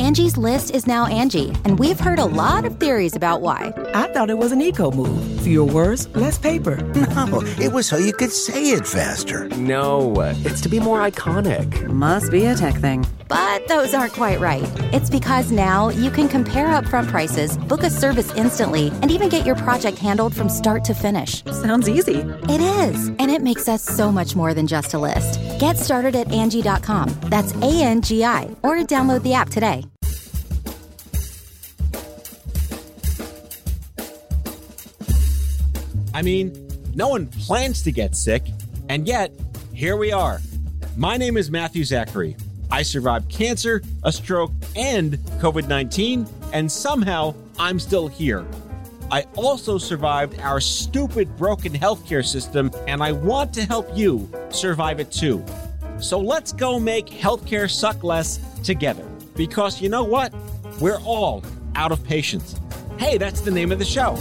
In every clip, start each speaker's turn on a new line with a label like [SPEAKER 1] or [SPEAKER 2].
[SPEAKER 1] Angie's List is now Angie, and we've heard a lot of theories about why.
[SPEAKER 2] I thought it was an eco move. Fewer words, less paper.
[SPEAKER 3] No, it was so you could say it faster.
[SPEAKER 4] No, it's to be more iconic.
[SPEAKER 5] Must be a tech thing.
[SPEAKER 1] But those aren't quite right. It's because now you can compare upfront prices, book a service instantly, and even get your project handled from start to finish.
[SPEAKER 5] Sounds easy.
[SPEAKER 1] It is, and it makes us so much more than just a list. Get started at Angie.com. That's ANGI, or download the app today.
[SPEAKER 6] I mean, no one plans to get sick, and yet, here we are. My name is Matthew Zachary. I survived cancer, a stroke, and COVID-19, and somehow I'm still here. I also survived our stupid, broken healthcare system, and I want to help you survive it too. So let's go make healthcare suck less together. Because you know what? We're all out of patience. Hey, that's the name of the show.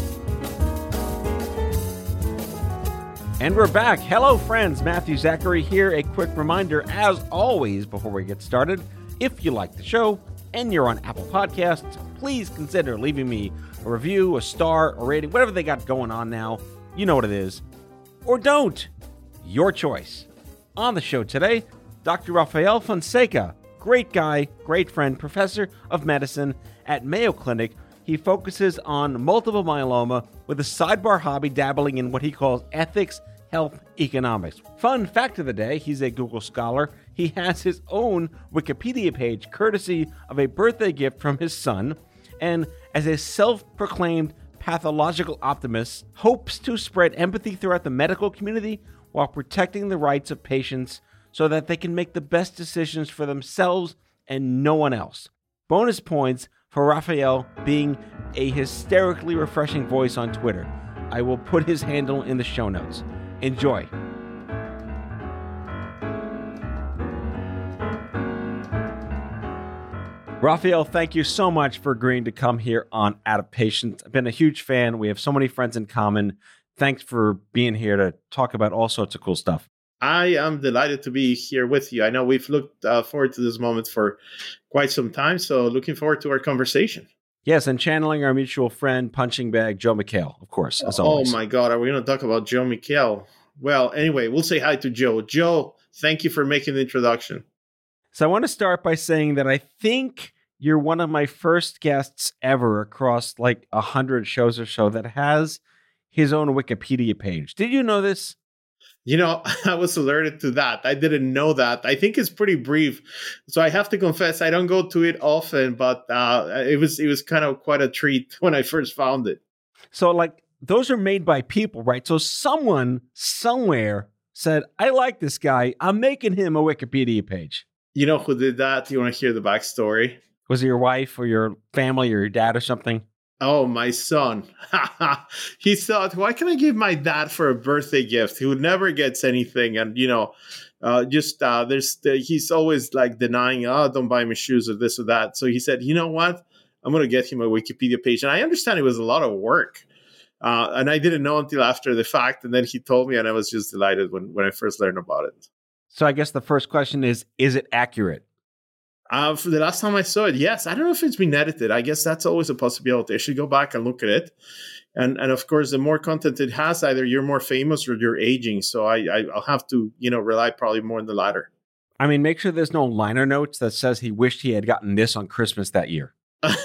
[SPEAKER 6] And we're back. Hello, friends. Matthew Zachary here. A quick reminder, as always, before we get started, if you like the show and you're on Apple Podcasts, please consider leaving me a review, a star, a rating, whatever they got going on now. You know what it is. Or don't. Your choice. On the show today, Dr. Rafael Fonseca. Great guy, great friend, professor of medicine at Mayo Clinic. He focuses on multiple myeloma with a sidebar hobby dabbling in what he calls ethics, health, economics. Fun fact of the day, he's a Google Scholar. He has his own Wikipedia page, courtesy of a birthday gift from his son. And as a self-proclaimed pathological optimist, hopes to spread empathy throughout the medical community while protecting the rights of patients so that they can make the best decisions for themselves and no one else. Bonus points for Rafael being a hysterically refreshing voice on Twitter. I will put his handle in the show notes. Enjoy. Rafael, thank you so much for agreeing to come here on Out of Patience. I've been a huge fan. We have so many friends in common. Thanks for being here to talk about all sorts of cool stuff.
[SPEAKER 7] I am delighted to be here with you. I know we've looked forward to this moment for quite some time, so looking forward to our conversation.
[SPEAKER 6] Yes, and channeling our mutual friend, punching bag, Joe McHale, of course, as always.
[SPEAKER 7] Oh my God, are we going to talk about Joe McHale? Well, anyway, we'll say hi to Joe. Joe, thank you for making the introduction.
[SPEAKER 6] So I want to start by saying that I think you're one of my first guests ever across like 100 shows or so that has his own Wikipedia page. Did you know this?
[SPEAKER 7] You know, I was alerted to that. I didn't know that. I think it's pretty brief. So I have to confess, I don't go to it often, but it was kind of quite a treat when I first found it.
[SPEAKER 6] So like those are made by people, right? So someone somewhere said, I like this guy. I'm making him a Wikipedia page.
[SPEAKER 7] You know who did that? You want to hear the backstory?
[SPEAKER 6] Was it your wife or your family or your dad or something?
[SPEAKER 7] Oh, my son. He thought, why can I give my dad for a birthday gift? Who never gets anything. And, you know, he's always like denying, don't buy me shoes or this or that. So he said, you know what? I'm going to get him a Wikipedia page. And I understand it was a lot of work. And I didn't know until after the fact. And then he told me, and I was just delighted when I first learned about it.
[SPEAKER 6] So I guess the first question is it accurate?
[SPEAKER 7] For the last time I saw it, yes. I don't know if it's been edited. I guess that's always a possibility. I should go back and look at it. And of course, the more content it has, either you're more famous or you're aging. So I'll have to, rely probably more on the latter.
[SPEAKER 6] I mean, make sure there's no liner notes that says he wished he had gotten this on Christmas that year.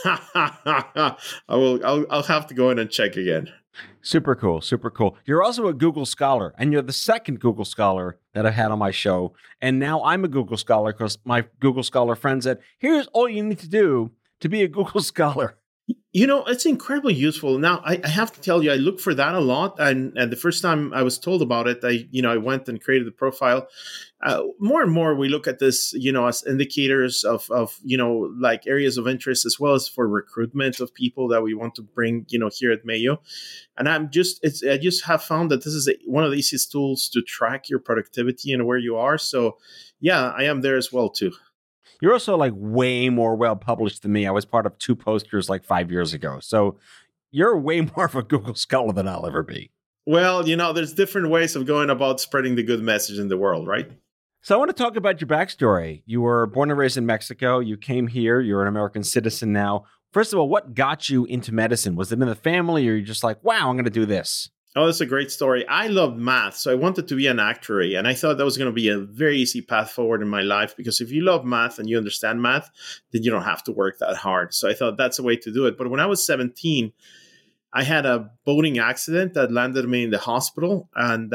[SPEAKER 7] I'll have to go in and check again.
[SPEAKER 6] Super cool. Super cool. You're also a Google Scholar, and you're the second Google Scholar that I've had on my show. And now I'm a Google Scholar because my Google Scholar friend said, here's all you need to do to be a Google Scholar.
[SPEAKER 7] You know, it's incredibly useful. Now, I have to tell you, I look for that a lot. And the first time I was told about it, I went and created the profile. More and more, we look at this, as indicators of like areas of interest, as well as for recruitment of people that we want to bring, here at Mayo. And I just have found that this is one of the easiest tools to track your productivity and where you are. So, yeah, I am there as well, too.
[SPEAKER 6] You're also like way more well published than me. I was part of 2 posters like 5 years ago. So you're way more of a Google Scholar than I'll ever be.
[SPEAKER 7] Well, there's different ways of going about spreading the good message in the world, right?
[SPEAKER 6] So I want to talk about your backstory. You were born and raised in Mexico. You came here. You're an American citizen now. First of all, what got you into medicine? Was it in the family, or you're just like, wow, I'm going to do this?
[SPEAKER 7] Oh, that's a great story. I loved math, so I wanted to be an actuary, and I thought that was going to be a very easy path forward in my life, because if you love math and you understand math, then you don't have to work that hard. So I thought that's a way to do it. But when I was 17, I had a boating accident that landed me in the hospital, and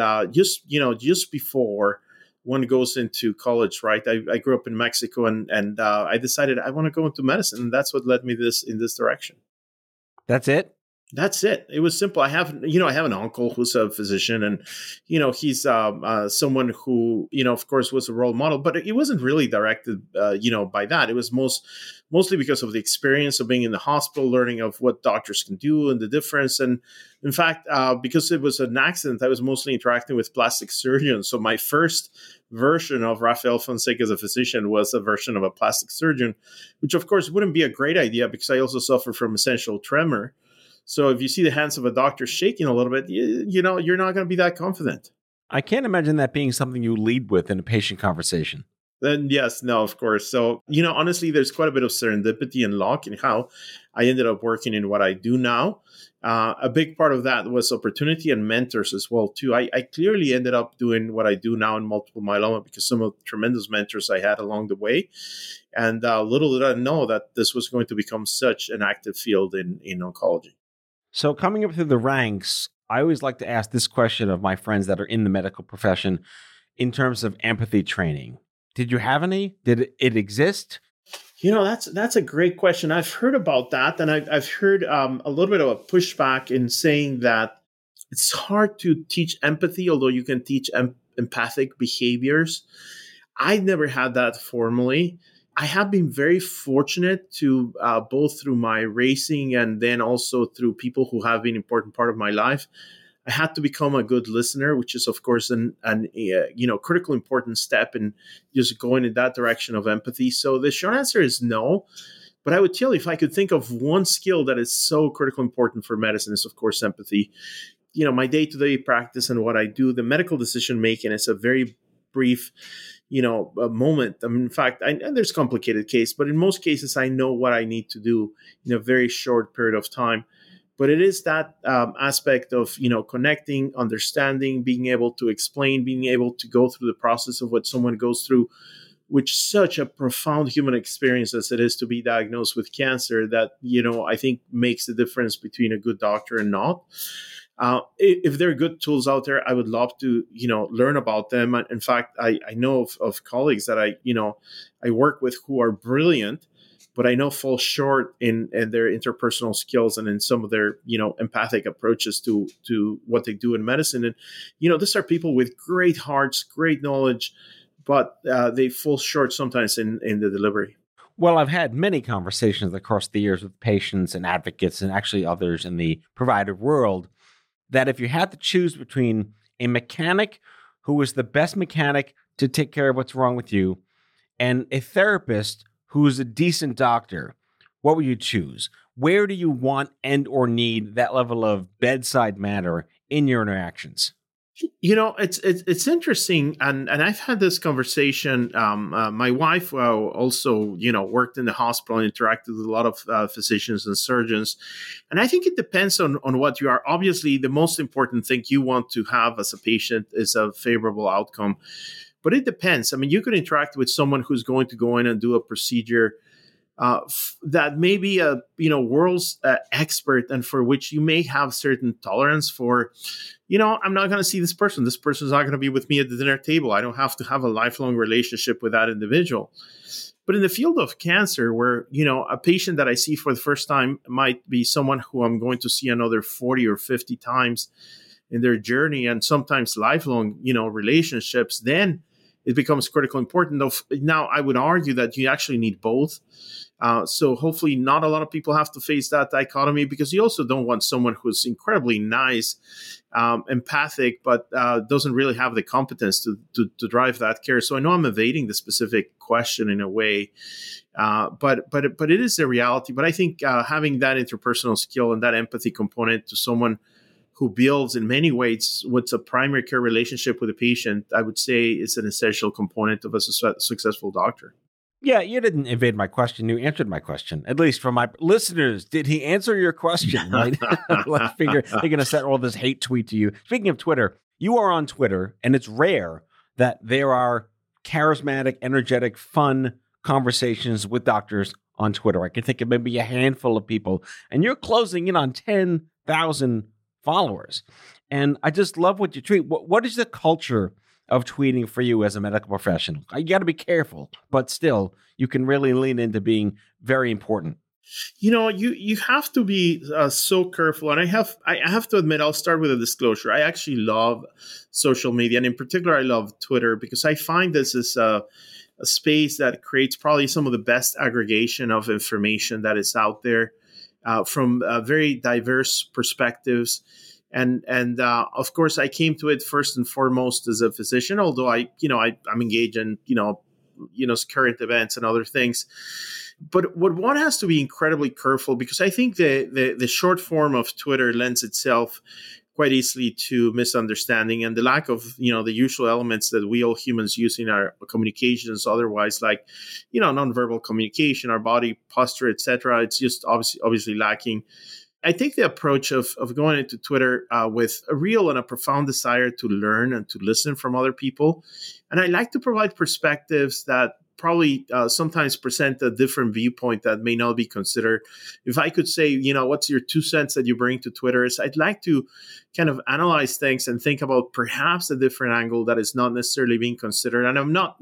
[SPEAKER 7] just before one goes into college, right? I grew up in Mexico, and I decided I want to go into medicine, and that's what led me in this direction.
[SPEAKER 6] That's it?
[SPEAKER 7] That's it. It was simple. I have an uncle who's a physician, and, he's someone who, of course, was a role model, but it wasn't really directed, by that. It was mostly because of the experience of being in the hospital, learning of what doctors can do and the difference. And in fact, because it was an accident, I was mostly interacting with plastic surgeons. So my first version of Rafael Fonseca as a physician was a version of a plastic surgeon, which of course wouldn't be a great idea, because I also suffer from essential tremor. So if you see the hands of a doctor shaking a little bit, you're not going to be that confident.
[SPEAKER 6] I can't imagine that being something you lead with in a patient conversation.
[SPEAKER 7] Then yes, no, of course. So, honestly, there's quite a bit of serendipity and luck in how I ended up working in what I do now. A big part of that was opportunity and mentors as well, too. I clearly ended up doing what I do now in multiple myeloma because some of the tremendous mentors I had along the way. And little did I know that this was going to become such an active field in oncology.
[SPEAKER 6] So coming up through the ranks, I always like to ask this question of my friends that are in the medical profession in terms of empathy training. Did you have any? Did it exist?
[SPEAKER 7] That's a great question. I've heard about that, and I've heard a little bit of a pushback in saying that it's hard to teach empathy, although you can teach empathic behaviors. I never had that formally. I have been very fortunate to both through my racing and then also through people who have been an important part of my life. I had to become a good listener, which is, of course, an critical important step in just going in that direction of empathy. So the short answer is no. But I would tell you, if I could think of one skill that is so critical important for medicine, is, of course, empathy. My day-to-day practice and what I do, the medical decision making is a very brief a moment. I mean, in fact, there's complicated case, but in most cases, I know what I need to do in a very short period of time. But it is that aspect of, connecting, understanding, being able to explain, being able to go through the process of what someone goes through, which such a profound human experience as it is to be diagnosed with cancer that, I think makes the difference between a good doctor and not. If there are good tools out there, I would love to, learn about them. In fact, I know of colleagues that I work with who are brilliant, but I know fall short in their interpersonal skills and in some of their, empathic approaches to what they do in medicine. And, these are people with great hearts, great knowledge, but they fall short sometimes in the delivery.
[SPEAKER 6] Well, I've had many conversations across the years with patients and advocates and actually others in the provider world that if you had to choose between a mechanic who is the best mechanic to take care of what's wrong with you and a therapist who is a decent doctor, what would you choose? Where do you want and or need that level of bedside manner in your interactions?
[SPEAKER 7] It's interesting, and I've had this conversation. My wife also, worked in the hospital and interacted with a lot of physicians and surgeons, and I think it depends on what you are. Obviously, the most important thing you want to have as a patient is a favorable outcome, but it depends. I mean, you could interact with someone who's going to go in and do a procedure that may be a world's expert, and for which you may have certain tolerance for. I'm not going to see this person. This person's not going to be with me at the dinner table. I don't have to have a lifelong relationship with that individual. But in the field of cancer, where, a patient that I see for the first time might be someone who I'm going to see another 40 or 50 times in their journey, and sometimes lifelong, relationships, then it becomes critically important. Now, I would argue that you actually need both. So hopefully not a lot of people have to face that dichotomy, because you also don't want someone who's incredibly nice, empathic, but doesn't really have the competence to drive that care. So I know I'm evading the specific question in a way, but it is a reality. But I think having that interpersonal skill and that empathy component to someone who builds in many ways what's a primary care relationship with a patient, I would say is an essential component of a successful doctor.
[SPEAKER 6] Yeah, you didn't evade my question. You answered my question. At least for my listeners, did he answer your question? Right? Let's figure they're going to send all this hate tweet to you. Speaking of Twitter, you are on Twitter, and it's rare that there are charismatic, energetic, fun conversations with doctors on Twitter. I can think of maybe a handful of people, and you're closing in on 10,000 followers. And I just love what you tweet. What is the culture of tweeting for you as a medical professional? You got to be careful, but still, you can really lean into being very important.
[SPEAKER 7] You have to be so careful. And I have to admit, I'll start with a disclosure. I actually love social media. And in particular, I love Twitter because I find this is a space that creates probably some of the best aggregation of information that is out there from very diverse perspectives. And of course, I came to it first and foremost as a physician, although I'm engaged in, current events and other things. But what one has to be incredibly careful, because I think the short form of Twitter lends itself quite easily to misunderstanding and the lack of, the usual elements that we all humans use in our communications otherwise, like, nonverbal communication, our body posture, etc. It's just obviously lacking. I take the approach of going into Twitter with a real and a profound desire to learn and to listen from other people. And I like to provide perspectives that probably sometimes present a different viewpoint that may not be considered. If I could say, what's your 2 cents that you bring to Twitter, is I'd like to kind of analyze things and think about perhaps a different angle that is not necessarily being considered. And I'm not,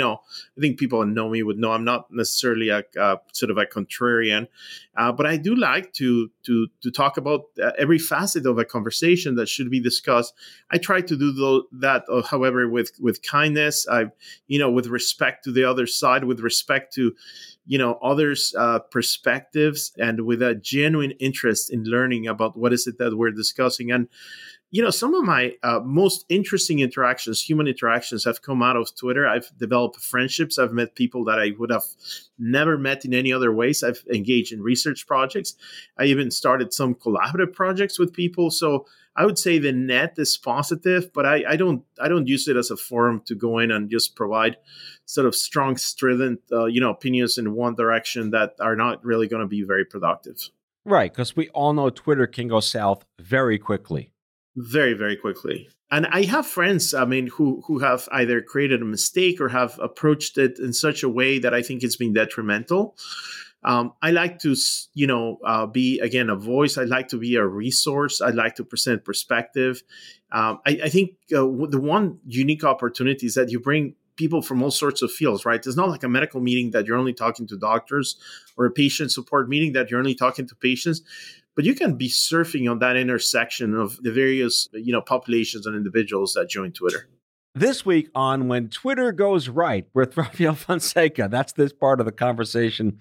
[SPEAKER 7] I think people who know me would know I'm not necessarily a sort of a contrarian, but I do like to talk about every facet of a conversation that should be discussed. I try to do that, however, with kindness, with respect to the other side, with respect to, others' perspectives, and with a genuine interest in learning about what is it that we're discussing. And, some of my most interesting human interactions have come out of Twitter. I've developed friendships. I've met people that I would have never met in any other ways. I've engaged in research projects. I even started some collaborative projects with people. So I would say the net is positive, but I don't use it as a forum to go in and just provide sort of strong, strident, opinions in one direction that are not really going to be very productive.
[SPEAKER 6] Right, because we all know Twitter can go south very quickly.
[SPEAKER 7] Very, very quickly. And I have friends, who have either created a mistake or have approached it in such a way that I think it's been detrimental. I like to, be, again, a voice. I like to be a resource. I like to present perspective. I think the one unique opportunity is that you bring people from all sorts of fields, right? It's not like a medical meeting that you're only talking to doctors, or a patient support meeting that you're only talking to patients. But you can be surfing on that intersection of the various, populations and individuals that join Twitter.
[SPEAKER 6] This week on When Twitter Goes Right with Rafael Fonseca, that's this part of the conversation.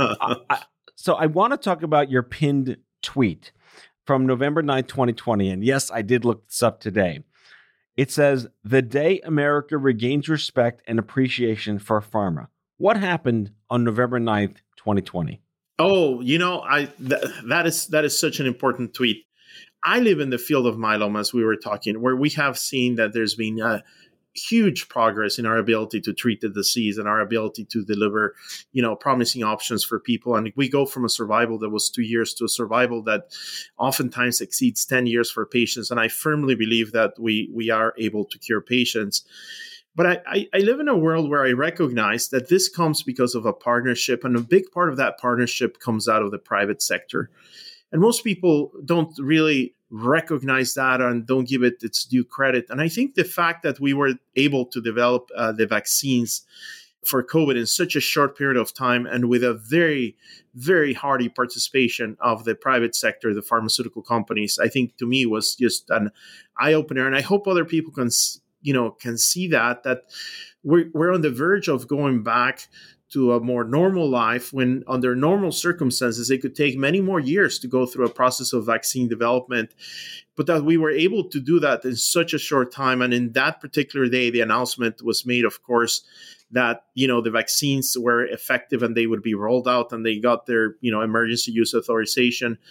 [SPEAKER 6] So I want to talk about your pinned tweet from November 9th, 2020. And yes, I did look this up today. It says, "The day America regains respect and appreciation for pharma." What happened on November 9th, 2020?
[SPEAKER 7] Oh, that is such an important tweet. I live in the field of myeloma, as we were talking, where we have seen that there's been huge progress in our ability to treat the disease and our ability to deliver, promising options for people. And we go from a survival that was 2 years to a survival that oftentimes exceeds 10 years for patients. And I firmly believe that we are able to cure patients. But I live in a world where I recognize that this comes because of a partnership, and a big part of that partnership comes out of the private sector. And most people don't really recognize that and don't give it its due credit. And I think the fact that we were able to develop the vaccines for COVID in such a short period of time, and with a very, very hearty participation of the private sector, the pharmaceutical companies, I think to me was just an eye-opener. And I hope other people can see that we're on the verge of going back to a more normal life, when under normal circumstances, it could take many more years to go through a process of vaccine development, but that we were able to do that in such a short time. And in that particular day, the announcement was made, of course, that, the vaccines were effective and they would be rolled out, and they got their, emergency use authorization.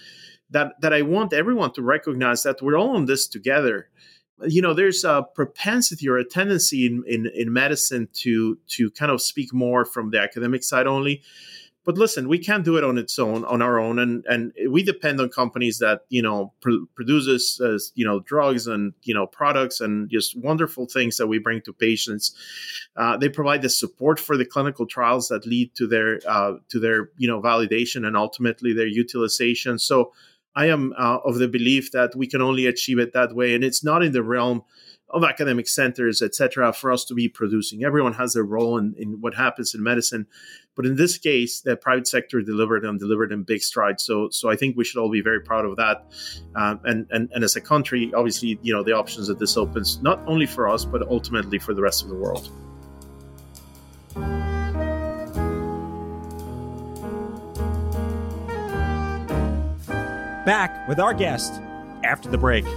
[SPEAKER 7] that I want everyone to recognize that we're all in this together. There's a propensity or a tendency in medicine to kind of speak more from the academic side only. But listen, we can't do it on our own. And we depend on companies that, produces, drugs and, products and just wonderful things that we bring to patients. They provide the support for the clinical trials that lead to their validation and ultimately their utilization. So I am of the belief that we can only achieve it that way. And it's not in the realm of academic centers, et cetera, for us to be producing. Everyone has their role in what happens in medicine. But in this case, the private sector delivered in big strides. So I think we should all be very proud of that. And as a country, obviously, the options that this opens, not only for us, but ultimately for the rest of the world.
[SPEAKER 6] Back with our guest after the break.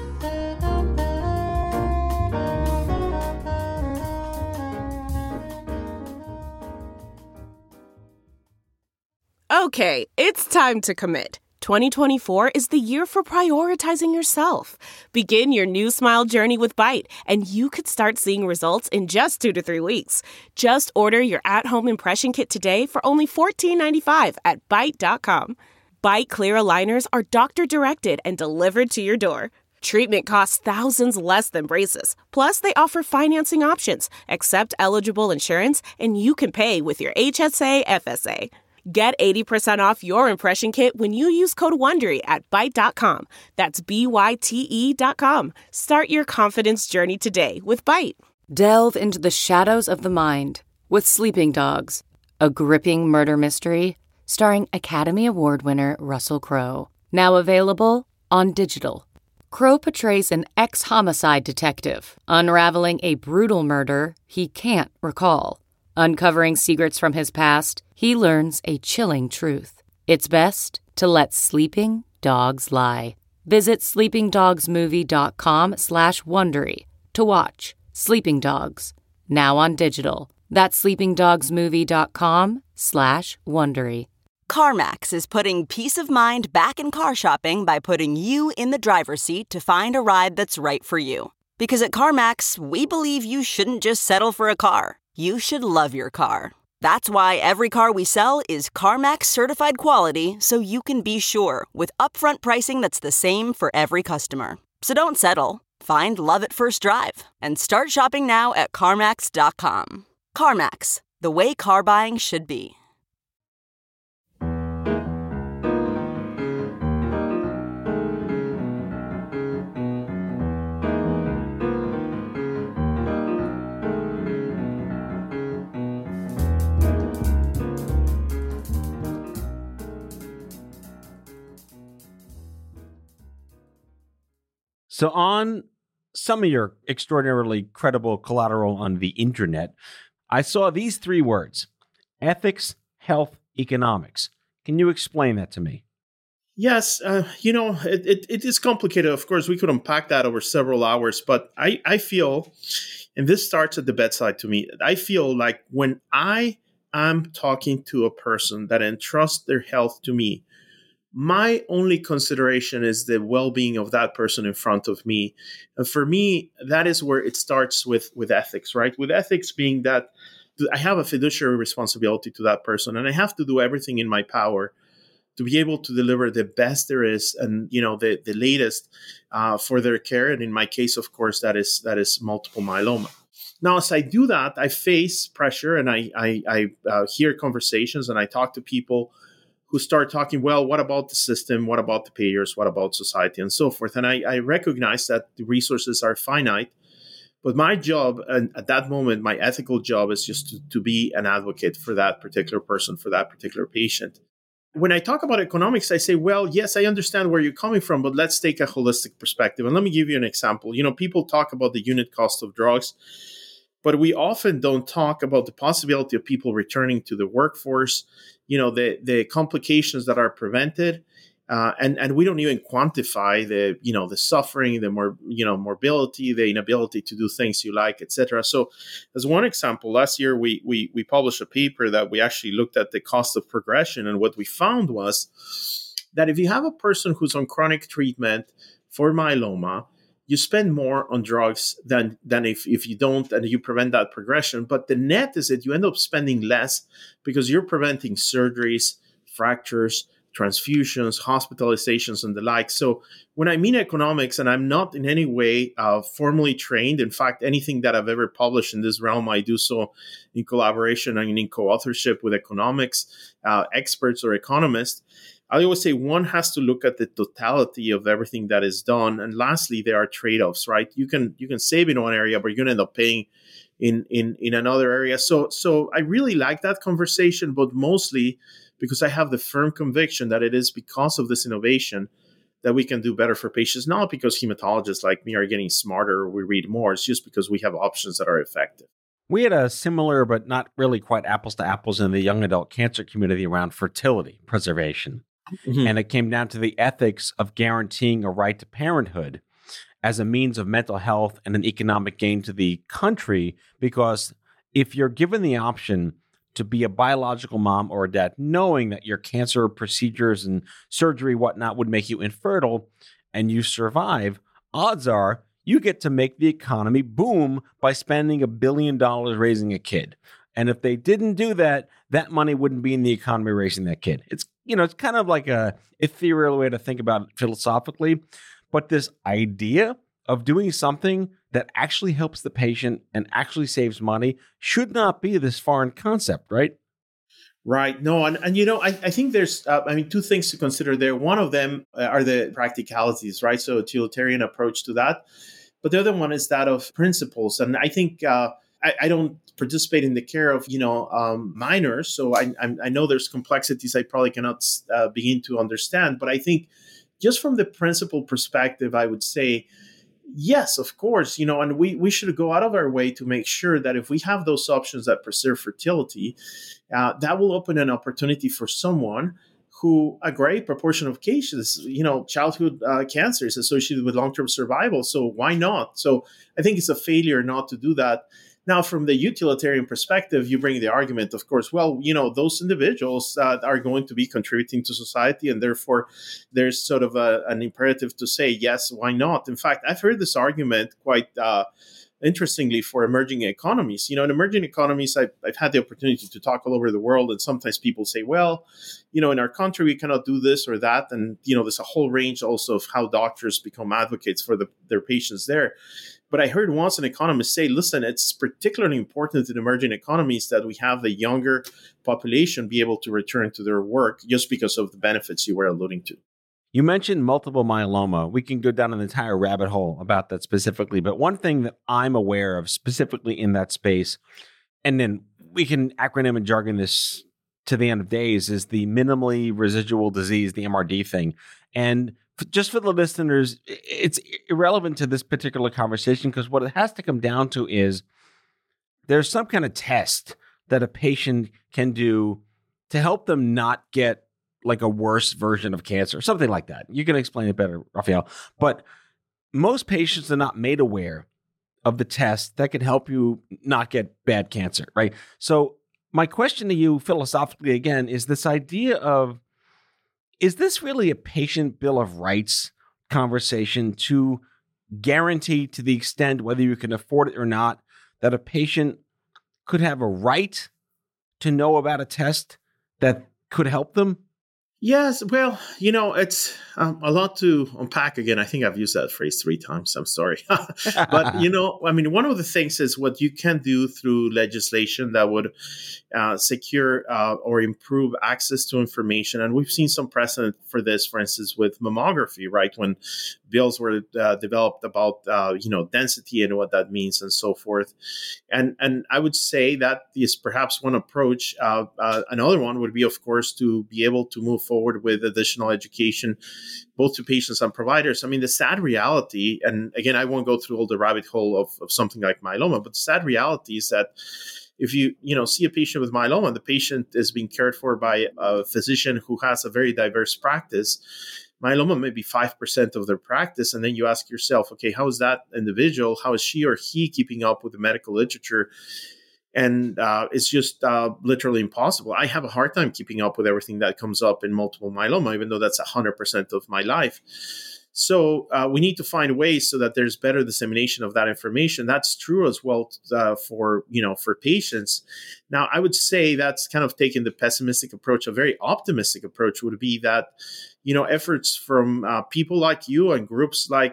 [SPEAKER 5] Okay, it's time to commit. 2024 is the year for prioritizing yourself. Begin your new smile journey with Byte, and you could start seeing results in just 2 to 3 weeks. Just order your at-home impression kit today for only $14.95 at Byte.com. Byte clear aligners are doctor-directed and delivered to your door. Treatment costs thousands less than braces. Plus, they offer financing options, accept eligible insurance, and you can pay with your HSA FSA. Get 80% off your impression kit when you use code WONDERY at Byte.com. That's BYTE.com. Start your confidence journey today with Byte.
[SPEAKER 8] Delve into the shadows of the mind with Sleeping Dogs, a gripping murder mystery starring Academy Award winner Russell Crowe. Now available on digital. Crowe portrays an ex-homicide detective unraveling a brutal murder he can't recall. Uncovering secrets from his past, he learns a chilling truth. It's best to let sleeping dogs lie. Visit sleepingdogsmovie.com/Wondery to watch Sleeping Dogs, now on digital. That's sleepingdogsmovie.com/Wondery.
[SPEAKER 9] CarMax is putting peace of mind back in car shopping by putting you in the driver's seat to find a ride that's right for you. Because at CarMax, we believe you shouldn't just settle for a car. You should love your car. That's why every car we sell is CarMax certified quality, so you can be sure with upfront pricing that's the same for every customer. So don't settle. Find love at first drive and start shopping now at CarMax.com. CarMax, the way car buying should be.
[SPEAKER 6] So on some of your extraordinarily credible collateral on the internet, I saw these 3 words: ethics, health, economics. Can you explain that to me?
[SPEAKER 7] Yes, it is complicated. Of course, we could unpack that over several hours, but I feel, and this starts at the bedside to me, I feel like when I am talking to a person that entrusts their health to me, my only consideration is the well-being of that person in front of me. And for me, that is where it starts with ethics, right? With ethics being that I have a fiduciary responsibility to that person, and I have to do everything in my power to be able to deliver the best there is and, the latest for their care. And in my case, of course, that is multiple myeloma. Now, as I do that, I face pressure and I hear conversations and I talk to people who start talking, well, what about the system? What about the payers? What about society? And so forth. And I recognize that the resources are finite. But my job, and at that moment, my ethical job is just to be an advocate for that particular person, for that particular patient. When I talk about economics, I say, well, yes, I understand where you're coming from, but let's take a holistic perspective. And let me give you an example. People talk about the unit cost of drugs, but we often don't talk about the possibility of people returning to the workforce, the complications that are prevented. And we don't even quantify the suffering, the morbidity, the inability to do things you like, et cetera. So as one example, last year we published a paper that we actually looked at the cost of progression. And what we found was that if you have a person who's on chronic treatment for myeloma, you spend more on drugs than if you don't and you prevent that progression. But the net is that you end up spending less because you're preventing surgeries, fractures, transfusions, hospitalizations, and the like. So when I mean economics, and I'm not in any way formally trained, in fact, anything that I've ever published in this realm, I do so in collaboration and in co-authorship with economics experts or economists. I always say one has to look at the totality of everything that is done. And lastly, there are trade-offs, right? You can save in one area, but you're going to end up paying in another area. So I really like that conversation, but mostly because I have the firm conviction that it is because of this innovation that we can do better for patients, not because hematologists like me are getting smarter or we read more. It's just because we have options that are effective.
[SPEAKER 6] We had a similar, but not really quite apples to apples in the young adult cancer community around fertility preservation. Mm-hmm. And it came down to the ethics of guaranteeing a right to parenthood as a means of mental health and an economic gain to the country. Because if you're given the option to be a biological mom or a dad, knowing that your cancer procedures and surgery, whatnot, would make you infertile and you survive, odds are you get to make the economy boom by spending $1 billion raising a kid. And if they didn't do that, that money wouldn't be in the economy raising that kid. It's kind of like a ethereal way to think about it philosophically. But this idea of doing something that actually helps the patient and actually saves money should not be this foreign concept, right?
[SPEAKER 7] Right. No, and I think there's, two things to consider there. One of them are the practicalities, right? So a utilitarian approach to that. But the other one is that of principles. And I think I don't participate in the care of, minors. So I know there's complexities I probably cannot begin to understand. But I think just from the principle perspective, I would say, yes, of course, and we should go out of our way to make sure that if we have those options that preserve fertility, that will open an opportunity for someone who a great proportion of cases, childhood cancer is associated with long-term survival. So why not? So I think it's a failure not to do that. Now, from the utilitarian perspective, you bring the argument, of course, well, those individuals are going to be contributing to society, and therefore there's sort of an imperative to say, yes, why not? In fact, I've heard this argument quite interestingly for emerging economies. In emerging economies, I've had the opportunity to talk all over the world, and sometimes people say, well, in our country, we cannot do this or that. And, there's a whole range also of how doctors become advocates for their patients there. But I heard once an economist say, listen, it's particularly important in emerging economies that we have the younger population be able to return to their work just because of the benefits you were alluding to.
[SPEAKER 6] You mentioned multiple myeloma. We can go down an entire rabbit hole about that specifically. But one thing that I'm aware of specifically in that space, and then we can acronym and jargon this to the end of days, is the minimally residual disease, the MRD thing. And just for the listeners, it's irrelevant to this particular conversation because what it has to come down to is there's some kind of test that a patient can do to help them not get like a worse version of cancer, something like that. You can explain it better, Rafael. But most patients are not made aware of the test that can help you not get bad cancer, right? So my question to you philosophically again is this idea of, is this really a patient bill of rights conversation to guarantee to the extent, whether you can afford it or not, that a patient could have a right to know about a test that could help them?
[SPEAKER 7] Yes, well, it's a lot to unpack. Again, I think I've used that phrase 3 times. I'm sorry. But, one of the things is what you can do through legislation that would secure or improve access to information. And we've seen some precedent for this, for instance, with mammography, right? When bills were developed about, density and what that means and so forth. And I would say that is perhaps one approach. Another one would be, of course, to be able to move forward with additional education, both to patients and providers. The sad reality, and again, I won't go through all the rabbit hole of something like myeloma, but the sad reality is that if you see a patient with myeloma, the patient is being cared for by a physician who has a very diverse practice. Myeloma may be 5% of their practice. And then you ask yourself, okay, how is that individual, how is she or he keeping up with the medical literature? And it's just literally impossible. I have a hard time keeping up with everything that comes up in multiple myeloma, even though that's 100% of my life. So we need to find ways so that there's better dissemination of that information. That's true as well for patients. Now, I would say that's kind of taking the pessimistic approach. A very optimistic approach would be that, efforts from people like you and groups like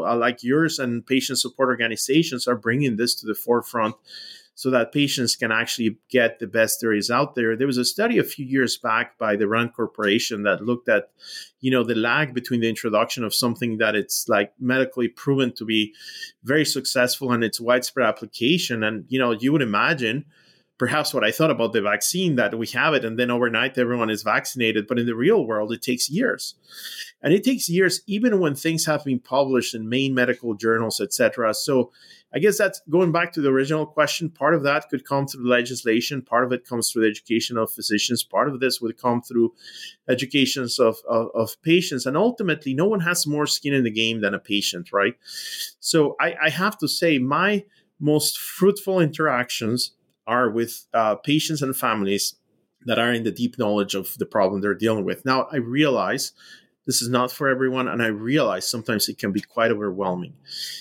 [SPEAKER 7] yours and patient support organizations are bringing this to the forefront, so that patients can actually get the best there is out there. There was a study a few years back by the RAND Corporation that looked at, the lag between the introduction of something that it's like medically proven to be very successful and its widespread application. And, you would imagine perhaps what I thought about the vaccine, that we have it and then overnight everyone is vaccinated. But in the real world, it takes years. And it takes years even when things have been published in main medical journals, etc. So I guess that's going back to the original question. Part of that could come through legislation. Part of it comes through the education of physicians. Part of this would come through educations of patients. And ultimately, no one has more skin in the game than a patient, right? So I have to say my most fruitful interactions are with patients and families that are in the deep knowledge of the problem they're dealing with. Now, I realize this is not for everyone, and I realize sometimes it can be quite overwhelming.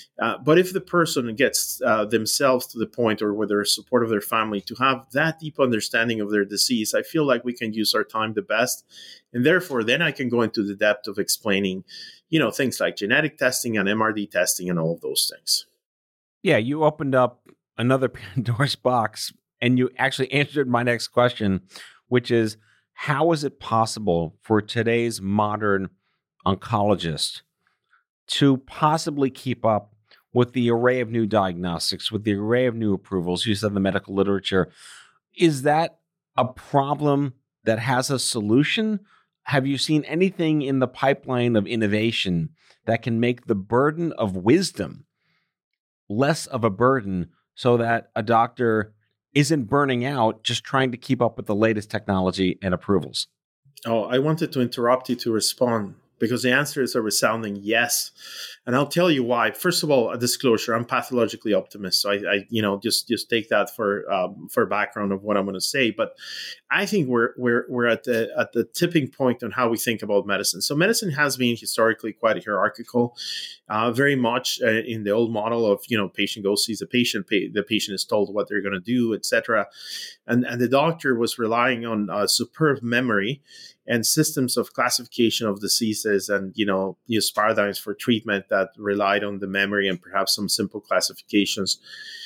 [SPEAKER 7] But if the person gets themselves to the point, or with their support of their family, to have that deep understanding of their disease, I feel like we can use our time the best. And therefore, then I can go into the depth of explaining, things like genetic testing and MRD testing and all of those things.
[SPEAKER 6] Yeah, you opened up another Pandora's box, and you actually answered my next question, which is, how is it possible for today's modern oncologist to possibly keep up with the array of new diagnostics, with the array of new approvals? You said the medical literature. Is that a problem that has a solution? Have you seen anything in the pipeline of innovation that can make the burden of wisdom less of a burden, so that a doctor isn't burning out just trying to keep up with the latest technology and approvals?
[SPEAKER 7] Oh, I wanted to interrupt you to respond, because the answer is a resounding yes. And I'll tell you why. First of all, a disclosure, I'm pathologically optimist. So I just take that for background of what I'm going to say. But I think we're at the tipping point on how we think about medicine. So medicine has been historically quite hierarchical, very much in the old model of, patient goes, sees the patient is told what they're going to do, etc. And the doctor was relying on superb memory and systems of classification of diseases, and use paradigms for treatment that relied on the memory and perhaps some simple classifications.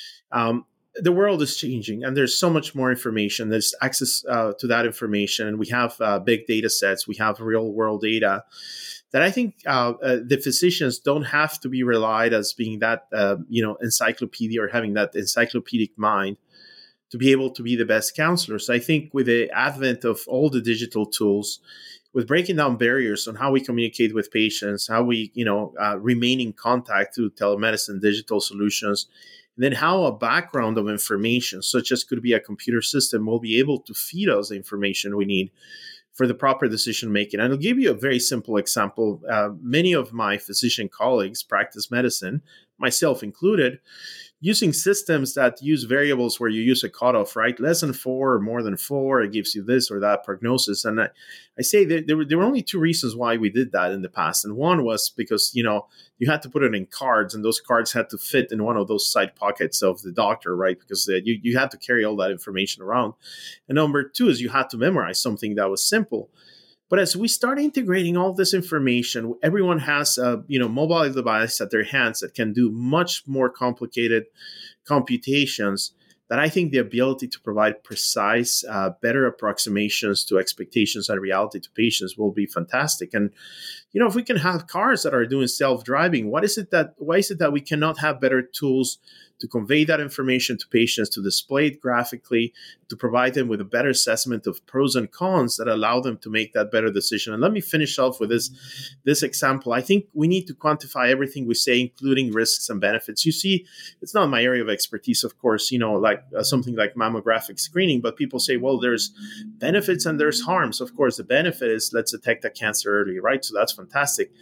[SPEAKER 7] The world is changing, and there's so much more information. There's access to that information. We have big data sets. We have real world data that I think the physicians don't have to be relied as being that encyclopedia, or having that encyclopedic mind to be able to be the best counselors. I think with the advent of all the digital tools, with breaking down barriers on how we communicate with patients, how we, remain in contact through telemedicine, digital solutions, and then how a background of information, such as could be a computer system, will be able to feed us the information we need for the proper decision making. And I'll give you a very simple example. Many of my physician colleagues practice medicine, myself included, using systems that use variables where you use a cutoff, right? Less than 4 or more than 4, it gives you this or that prognosis. And I say that there were only 2 reasons why we did that in the past. And one was because, you had to put it in cards, and those cards had to fit in one of those side pockets of the doctor, right? Because you had to carry all that information around. And number 2 is you had to memorize something that was simple. But as we start integrating all this information, everyone has a mobile device at their hands that can do much more complicated computations, that I think the ability to provide precise, better approximations to expectations and reality to patients will be fantastic. And if we can have cars that are doing self-driving, why is it that we cannot have better tools to convey that information to patients, to display it graphically, to provide them with a better assessment of pros and cons that allow them to make that better decision? And let me finish off with this example. I think we need to quantify everything we say, including risks and benefits. You see, it's not my area of expertise, of course, like something like mammographic screening, but people say, well, there's benefits and there's harms. Of course, the benefit is let's detect a cancer early, right? So that's fantastic.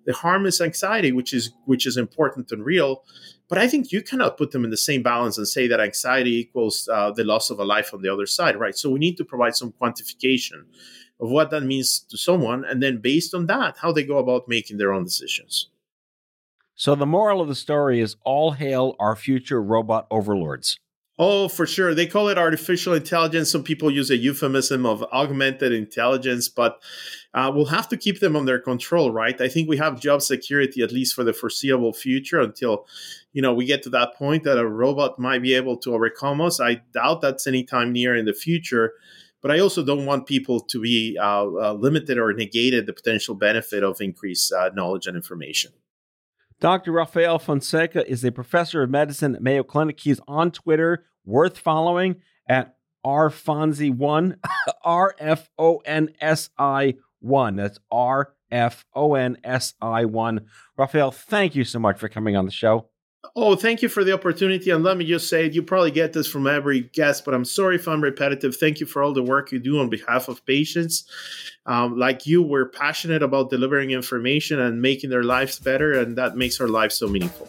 [SPEAKER 7] The harm is anxiety, which is important and real. But I think you cannot put them in the same balance and say that anxiety equals the loss of a life on the other side, right? So we need to provide some quantification of what that means to someone, and then based on that, how they go about making their own decisions.
[SPEAKER 6] So the moral of the story is all hail our future robot overlords.
[SPEAKER 7] Oh, for sure. They call it artificial intelligence. Some people use a euphemism of augmented intelligence, but we'll have to keep them under control, right? I think we have job security, at least for the foreseeable future, until, we get to that point that a robot might be able to overcome us. I doubt that's anytime near in the future, but I also don't want people to be limited or negated the potential benefit of increased knowledge and information.
[SPEAKER 6] Dr. Rafael Fonseca is a professor of medicine at Mayo Clinic. He's on Twitter, worth following, at rfonsi1, RFONSI1. That's RFONSI1. Rafael, thank you so much for coming on the show.
[SPEAKER 7] Oh, thank you for the opportunity. And let me just say, you probably get this from every guest, but I'm sorry if I'm repetitive. Thank you for all the work you do on behalf of patients. Like you, we're passionate about delivering information and making their lives better, and that makes our lives so meaningful.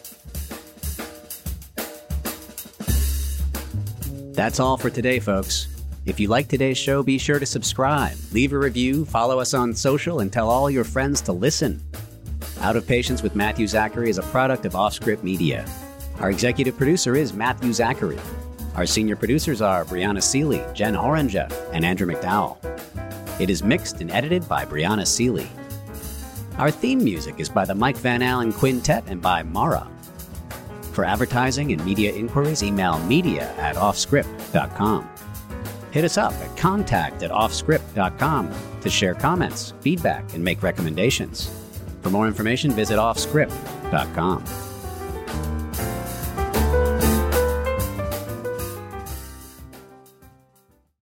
[SPEAKER 10] That's all for today, folks. If you like today's show, be sure to subscribe, leave a review, follow us on social, and tell all your friends to listen. Out of Patience with Matthew Zachary is a product of Offscript Media. Our executive producer is Matthew Zachary. Our senior producers are Brianna Seeley, Jen Horanger, and Andrew McDowell. It is mixed and edited by Brianna Seeley. Our theme music is by the Mike Van Allen Quintet and by Mara. For advertising and media inquiries, email media@offscript.com. Hit us up at contact@offscript.com to share comments, feedback, and make recommendations. For more information, visit offscript.com.